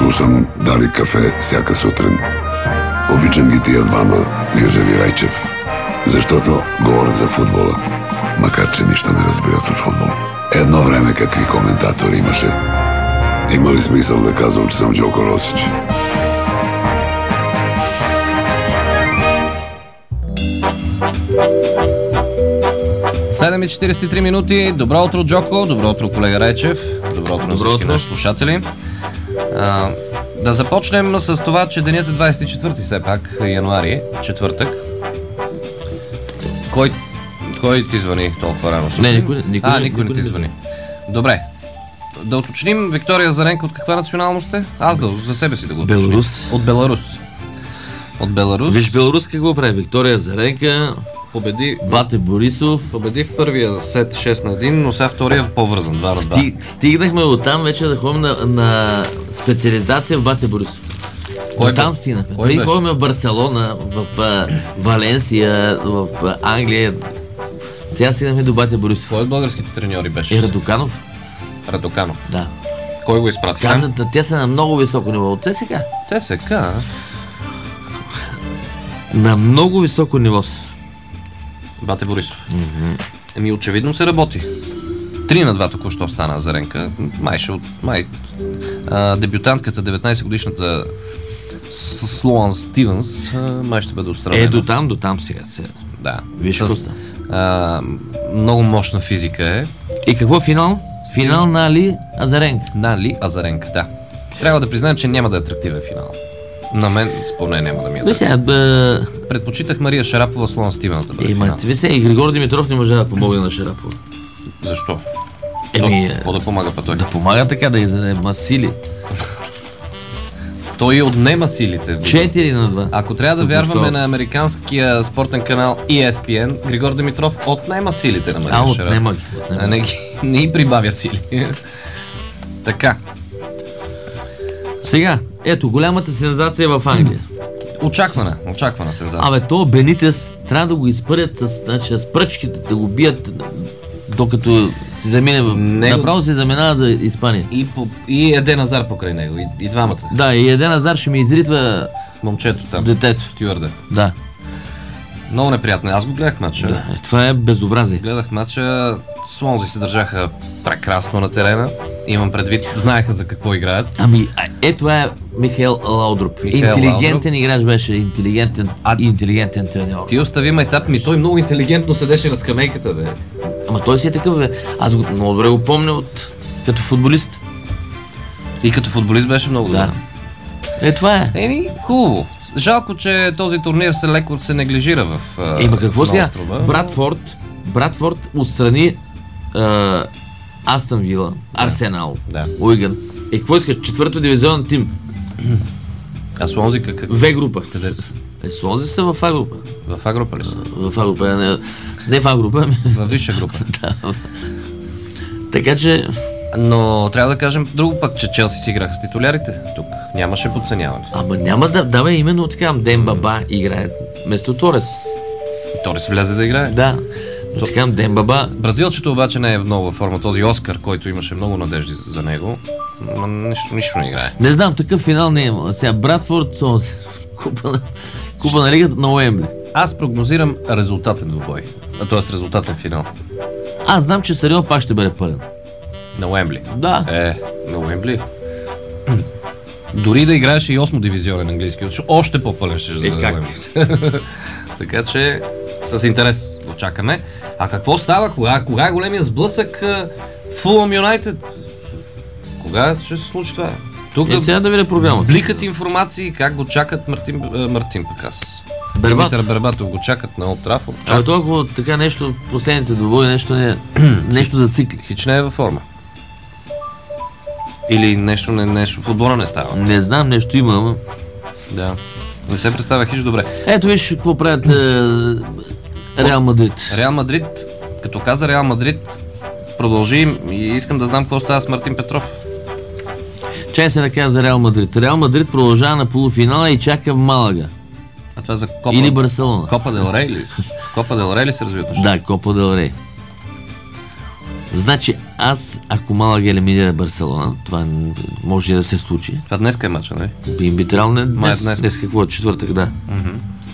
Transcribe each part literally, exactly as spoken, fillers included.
Слушам Дали кафе всяка сутрин. Обичам ги тия двама, Гюзев и Райчев, защото говорят за футбола, макар че нищо не разбират от футбол. Едно време какви коментатори имаше. Има ли смисъл да казвам, че съм Джоко Росич? седем и четирийсет и три минути. Добро утро, Джоко. Добро утро, колега Райчев. Добро утро на всички наши слушатели. А, да започнем с това, че денят е двадесет и четвърти все пак, януари, четвъртък. Кой, кой ти звъни толкова рано? Не, никой, никой, а, никой не ти звъни. Добре. Да уточним, Виктория Азаренка от каква националност е? Аз да, за себе си да го уточним. Беларус. От Беларус. От Беларус. Виж Беларус какво прави. Виктория Азаренка победи Бате Борисов. Победи в първия сет шест на едно, но сега втория е по-вързан. два на два. Стиг, стигнахме от там вече да ходим на, на специализация в Бате Борисов. Кой там бе? Стигнахме. Преди ходим в Барселона, в, в Валенсия, в, в Англия. Сега стигнахме до Бате Борисов. Кой от българските треньори беше? Е, Радоканов. Радоканов. Да. Кой го изпрати? Казват, те са на много високо ниво. От ЦСК. ЦСК? На много високо ниво. Бате Борисов. Mm-hmm. Еми, очевидно се работи. Три на два току-що стана Азаренка. Май ще от... Май... А, дебютантката, деветнадесетгодишната Слоан Стивенс, май ще бъде отстранена. Е, до там, до там сега. сега. Да. Виж с, а, много мощна физика е. И какво финал? Финал на Али Азаренка. На Али Азаренка, да. Трябва да признаем, че няма да е атрактивен финал. На мен, според няма да ми е атрактивен. Бе... Предпочитах Мария Шарапова, Слоан Стивенс да бъде финал. Виж сега, и Григор Димитров не може да помогне на Шарапова. Защо? Еми, какво да помага па той? Да помага така, да й даде масили. Той отнема силите. четири на два. Ако трябва да Тук вярваме на американския спортен канал И Ес Пи Ен, Григор Димитров отнема силите на Мария Шарапова. А, отнема ги. А не, не и прибавя сили. Така. Сега, ето, голямата сензация в Англия. Очаквана, очаквана сензация. Абе, то Бенитес трябва да го изпърят с, значи, с пръчките, да го бият, докато се замине в... Него... Направо се заминава за Испания. И, по... и Еден Азар покрай него, и, и двамата. Да, и Еден Азар ще ми изритва... Момчето там. Детето. Стюарда. Да. Много неприятно. Аз го гледах матча. Да, това е безобразие. Гледах матча. Слонзи се държаха прекрасно на терена. Имам предвид, знаеха за какво играят. Ами, е, това е Михаил Лаудруп. Михаил интелигентен Лаудруп. Играч беше, интелигентен, а... интелигентен треньор. Ти остави майтап ми, той много интелигентно седеше на скамейката, бе. Ама той си е такъв, бе. Аз го, много добре го помня от... като футболист. И като футболист беше много добре. Да. Е, това е. Еми, хубаво. Жалко, че този турнир се леко се неглижира в а, Ема какво сега? Братфорд, Братфорд отстрани а, Астън Вила, Арсенал, да. Уиган. Е, какво искаш? Четвърто дивизионен тим. А Слонзи какъв? В група. Къде са? Е, Слонзи са в А група. В А група ли са? В А група, не, не в А група, ами... В висша група. Да. Така че... Но трябва да кажем друго пък, че Челси си играха с титулярите. Тук нямаше подценяване. Ама няма да дава именно така. Дембаба играе вместо Торес. Торес влезе да играе? Да. Но така Дембаба... Бразилчето обаче не е в много форма. Този Оскар, който имаше много надежди за него, нищо, нищо не играе. Не знам, такъв финал не е имал. Сега Братфорд, купа на, купа на лигата на Уембли. Аз прогнозирам резултатен двубой. Т.е. резултатен финал. Аз знам, че Сарио пак ще бъде пълен. На Уембли? Да. Е, на Уембли. Дори да играеше и осмо дивизионен английски, още по-пълен ще бъде на Уембли. Така че с интерес го чакаме. А какво става? Кога, кога е големия сблъсък Фулъм Юнайтед? Кога ще се случи това? Тук е, сега да видя програмата. Бликат информации как го чакат Мартин, Мартин пък аз. Бербат. Димитър Бербатов го чакат на Олд Трафорд. А толкова така нещо, последните двубои, нещо не нещо зацикли. Хич не е във форма. Или нещо, не, нещо в отбора не става. Не знам, нещо има, ама... Да. Не се представя хич добре. Ето виж какво правят е, Реал Мадрид. Реал Мадрид, като каза Реал Мадрид, продължи и искам да знам какво става с Мартин Петров. Чай се да за Реал Мадрид. Реал Мадрид продължава на полуфинала и чака в Малага. А това за Копа... Или Барселона. Копа дел Рей ли? Копа дел Рей ли се развиват? Да, Копа дел Рей. Значи аз, ако Малага елиминира Барселона, това може да се случи. Това днеска е матча, не? Би би трябвало не днес, днес, днес какво е, четвъртък, да. Mm-hmm.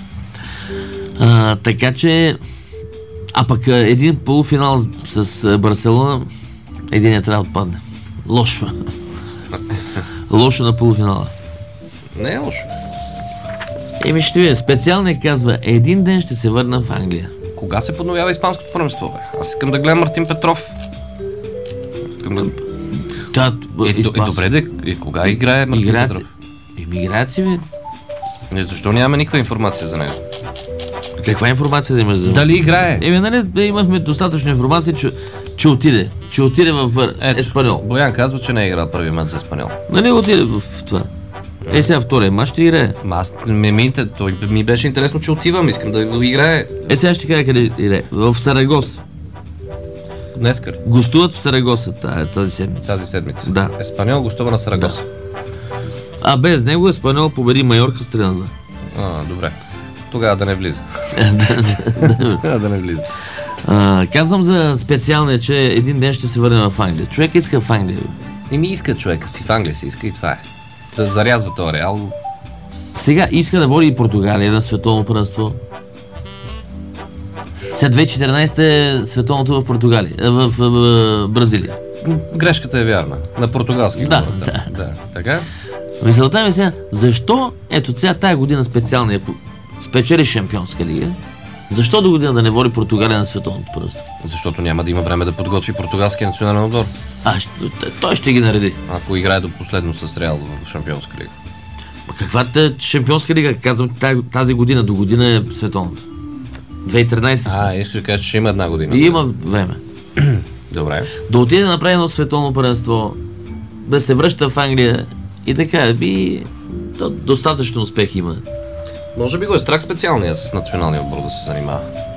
А, така че, а пък един полуфинал с Барселона, един трябва да отпадне. Лошо. Лошо на полуфинала. Не е лошо. Еми ще видя, специалният казва, един ден ще се върна в Англия. Кога се подновява испанското първенство, бе? Аз искам да гледам Мартин Петров. Искам да... Та, и, и, добре, де, и кога играе Мартин играят, Петров? Еми играят си, бе. Не, защо нямаме никаква информация за него? Каква информация да имаш за него? Дали играе? Еми, нали, имахме достатъчно информация, че, че отиде. Че отиде в Еспаньол. Боян казва, че не е играл първи мач за Еспаньол. Нали отиде в това? Е, сега втория мач ще играе. Аз, ми, ми, той, ми беше интересно, че отивам, искам да го играе. Е, сега ще кажа къде играе. В Сарагос. Днеска ли? Гостуват в Сарагоса тази седмица. Тази седмица? Да. Еспаньол гостува на Сарагоса. Да. А без него Еспаньол победи Майорка с три на два. А, добре. Тогава да не влиза. Тогава да не влиза. А, казвам за специалния, че един ден ще се върне в Англия. Човек иска в Англия. И ми иска човека си, в Англия си иска и това е. Да зарязва този Реал. Сега иска да води и Португалия на световно първенство. Сега две хиляди и четиринадесета е световното в Португалия, в, в, в, в Бразилия. Грешката е вярна. На португалски. Да, говоря, да. да. Така? Мисълта ми сега, защо ето сега тая година специалния спечели Шампионска лига, защо до година да не води Португалия на световното първенство? Защото няма да има време да подготви португалския национален отбор. А, той ще ги нареди. Ако играе до последно с Реал в Шампионска лига. Каквата Шампионска лига? Казвам, тази година до година е световната. две хиляди и тринадесета сме. А, искаш да кажеш, че има една година. И има време. Добре. Да отиде да направи едно световно първенство, да се връща в Англия и така, би достатъчно успех има. Може би го е страх специалния с националния отбор да се занимава.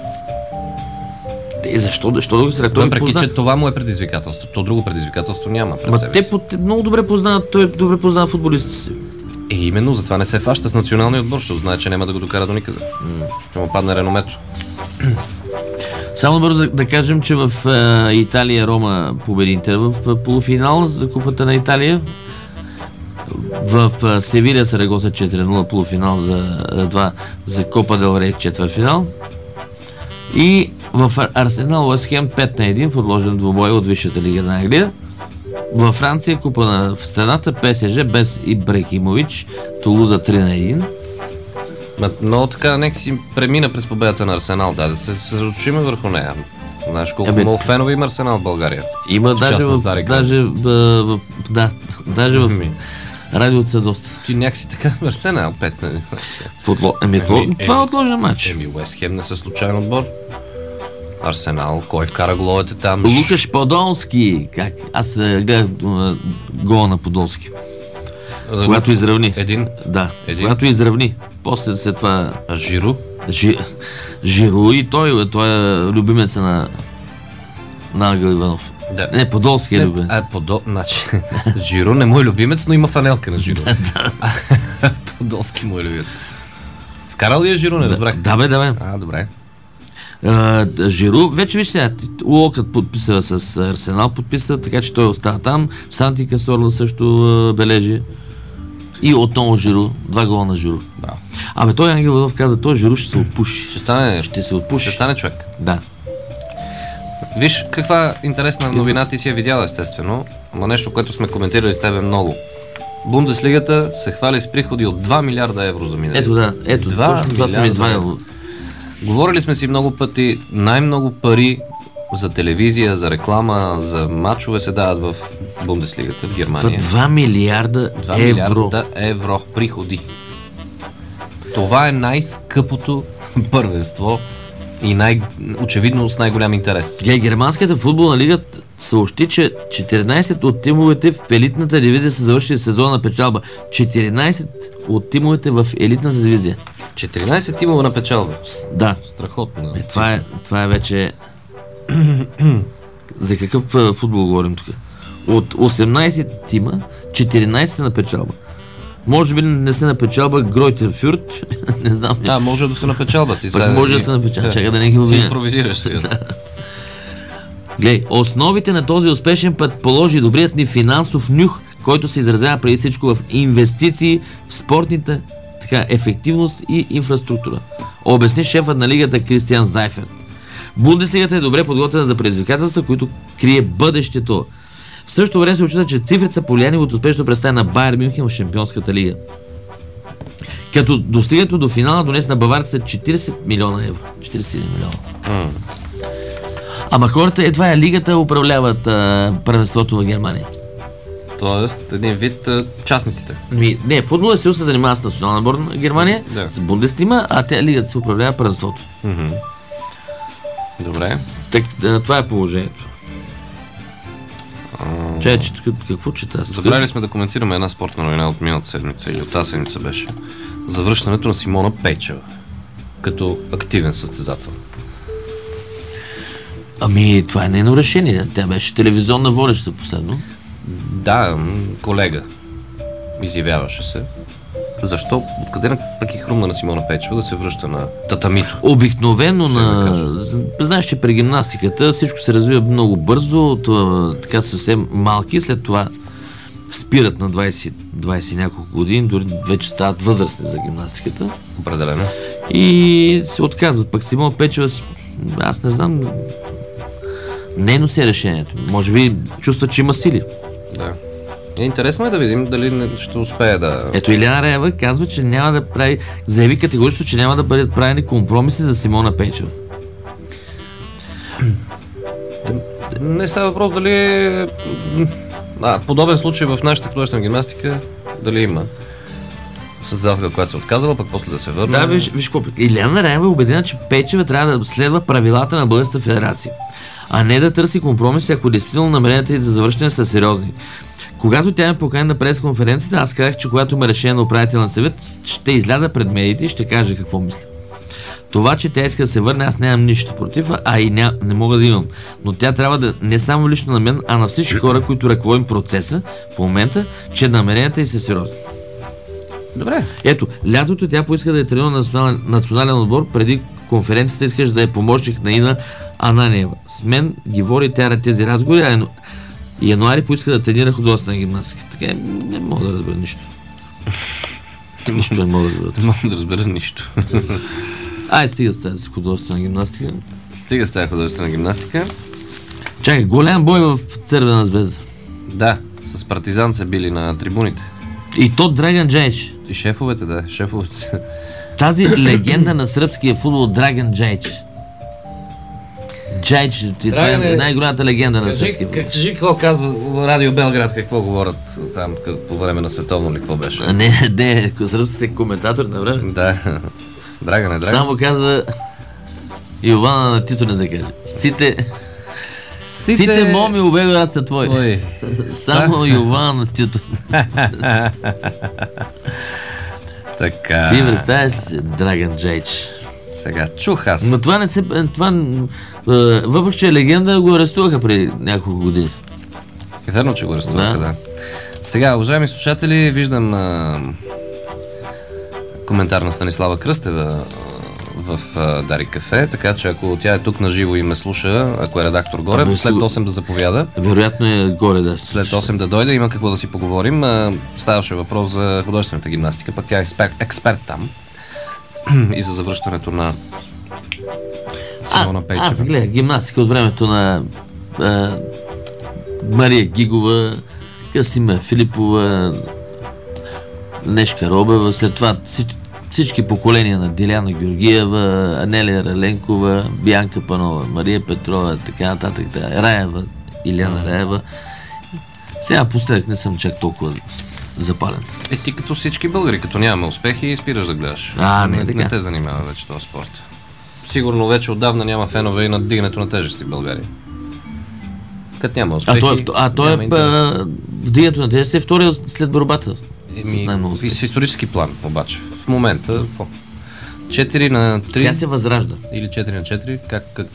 Е, защо? Защо да го страх? Въпреки, че това му е предизвикателство. То друго предизвикателство няма пред Ма себе те си. по, много добре познават, той добре познава футболистите си. Е, именно, затова не се фаща с националния отбор, защото знае, че няма да го докара до никъде. Ще му падне реномето. Само бързо да, да кажем, че в е, Италия Рома победи Интер в полуфинал за Купата на Италия. В е, Севиля Сарагоса четири на нула полуфинал за е, два за Копа дел Рей четвъртфинал. И в Арсенал Уест Хем пет на един в отложен двубой от Висшата лига на Англия. Във Франция Купа на страната ПСЖ без Ибрахимович Тулуза три на един. Но така, нека си премина през победата на Арсенал, да, да се съсредоточим върху нея. Знаеш колко Абе, много фенове има Арсенал в България? Има даже в, даже в, в, да, даже в радиото са доста. Ти някакси така в Арсенал пет, нали? Футбол, еми, еми, това е отложен матч. Еми, Уест Хем не са случайен отбор. Арсенал, кой вкара головете там? Лукаш Подолски, как? Аз гледах гола на Подолски. Да, когато изравни. Един? Да, един. Когато изравни. После след това... А Жиру? Жи... Жиру и той, той е любимеца на на Ангел Иванов. Да. Не, Подолски е не, любимец. А, подо... значи, Жиру не му е любимец, но има фанелка на Жиру. Подолски му е любимец. Вкарал ли е Жиру, не разбрах? Да, бе, да, бе. А, добре. Uh, Жиру, вече виж сега, Уолкът подписа с Арсенал, подписа, така че той остава там. Санти Касорла също uh, бележи. И отново Жиру, два гола на Жиру. Браво. Абе, той Ангел Иванов каза, той Жиру ще се отпуши. Ще стане, ще се отпуши. Ще стане човек. Да. Виж каква интересна новина ти си я видяла, естествено, но нещо, което сме коментирали с тебе много. Бундеслигата се хвали с приходи от два милиарда евро за миналия. Ето да, ето, точно това съм извадил. Говорили сме си много пъти, най-много пари за телевизия, за реклама, за мачове се дават в Бундеслигата в Германия. два милиарда два милиарда евро приходи. Това е най-скъпото първенство и най- очевидно с най-голям интерес. Ге, германската футболна лига съобщи, че четиринадесет от тимовете в елитната дивизия са завършили сезона на печалба. четиринадесет от тимовете в елитната дивизия. четиринадесет тимова на печалба. Да. Страхотно. Е, това, е, това е вече... За какъв футбол говорим тук? От осемнадесет тима, четиринадесет на печалба. Може би не се на печалба Гройтер Фюрт, не знам. Да, може да се на печалба. Ти Пък може да се на печалба, чакай да не ги обвиня. Ти импровизираш сега. Глей, основите на този успешен път положи добрият ни финансов нюх, който се изразява преди всичко в инвестиции в спортните така, ефективност и инфраструктура. Обясни шефът на лигата Кристиан Знайферт. Бундеслигата е добре подготвена за предизвикателства, които крие бъдещето. В същото време се очита, че цифрите са повлияни от успешно представяне на Байер Мюнхен в Шампионската лига. Като достигането до финала донес на баварците четирийсет милиона евро. четирийсет милиона. Mm. Ама хората едва е лигата управляват а, първенството в Германия. Тоест, един вид а, частниците. Ми, не, футболът се занимава с национална отбор на Германия, да. С Бундеслига, а тя лигата се управлява първенството. Mm-hmm. Добре. Так, да, това е положението. Uh... Чай, че какво чета? Забрали сме да коментираме една спортна новина от миналата седмица или от тази седмица беше. Завръщането на Симона Пейчева като активен състезател. Ами, това е нейно решение. Тя беше телевизионна водеща последно. Да, колега. Изявяваше се. Защо? Откъде пък и хрумна на Симона Пейчева да се връща на татамито? Обикновено на... Да знаеш, че при гимнастиката всичко се развива много бързо, това, така съвсем малки, след това спират на двайсет, двайсет няколко години, дори вече стават възрастни за гимнастиката. Определено. И се отказват. Пък Симона Пейчева, аз не знам, нейно си е решението. Може би чувства, че има сили. Да. Е, интересно е да видим дали ще успее да... Ето Илияна Раева казва, че няма да прави... Заяви категорично, че няма да бъдат правени компромиси за Симона Пейчева. Не става въпрос дали е... А, подобен случай в нашата художествена гимнастика дали има състезателка, която се отказала, пък после да се върне. Да, виж, виж какво. Илияна Раева е убедена, че Пейчева трябва да следва правилата на Българската федерация, а не да търси компромиси, ако действително намеренията ѝ за завършване са сериозни. Когато тя ме покани на пресконференцията, аз казах, че когато има решение на управителен съвет, ще изляза пред медиите и ще кажа какво мисля. Това, че тя иска да се върне, аз нямам нищо против, а и ня, не мога да имам. Но тя трябва да не само лично на мен, а на всички хора, които ръководим процеса в момента, че намеренията й са сериозни. Добре. Ето, лятото тя поиска да е тренирала на национален, национален отбор, преди конференцията искаш да е помощник на Ина Ананиева. С мен ги води тя тези разговори, а януари поиска да тренира художествена гимнастика. Така не мога да разбера нищо. Нищо не мога да разбера. Не мога да разбера нищо. Ай, стига с тази художествена гимнастика. Стига с тази художествена гимнастика. Чакай, голям бой в Цървена звезда. Да, с Партизан се били на трибуните. И то Драган Джаич. И шефовете, да, шефовете. Тази легенда на сръбския футбол Драган Джаич. Джаич, това е най-голямата легенда на сръбския футбол. Кажи какво казва Радио Белград, какво говорят там по време на световно ли, какво беше? А не, не, сръбските коментатор на време. Да, Драган е Драган. Само каза Йована на Тито не закаже. Сите... Сите, Сите моми у Белград са твои. твои. Само Йована на Тито. Така. Ти представяш си Драган Джаич. Сега чух аз. Но това не се... Това, въпреки, че е легенда, го арестуваха преди няколко години. Е верно, че го арестуваха, да. да. Сега, уважаеми слушатели, виждам а, коментар на Станислава Кръстева в а, Дарик Кафе, така че ако тя е тук на живо и ме слуша, ако е редактор горе, а, след осем да заповяда. Вероятно е горе, да. След осем да дойде, има какво да си поговорим. А, ставаше въпрос за художествената гимнастика, пък тя е експерт, експерт там. И за завръщането на Симона Пейчева. Аз гледах гимнастика от времето на а, Мария Гигова, Красима Филипова, Нешка Робева, след това всички, всички поколения на Диляна Георгиева, Анелия Раленкова, Бянка Панова, Мария Петрова, така нататък, да, Раева, Илияна Раева. Сега последък не съм чак толкова запален. Е, ти като всички българи, като нямаме успехи, спираш да гледаш. А, не, не, така. Не те занимава вече този спорт. Сигурно вече отдавна няма фенове и на дигането на тежести в България. Като няма успехи. А той, а той е вдигането на тежести е втория след борбата. Еми, в, в исторически план, обаче. В момента, какво? четири на три. Сега се възражда. Или четири на четири. Как? как?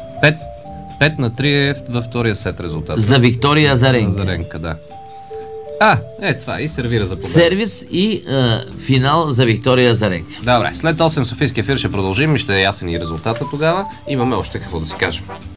пет на три е във втория сет резултат. За Виктория Азаренка. Азаренка, да. А, е това и сервира за победа. Сервис и а, финал за Виктория Азаренка. Добре, след осем Софийски ефир ще продължим и ще е ясен и резултата тогава. Имаме още какво да си кажем.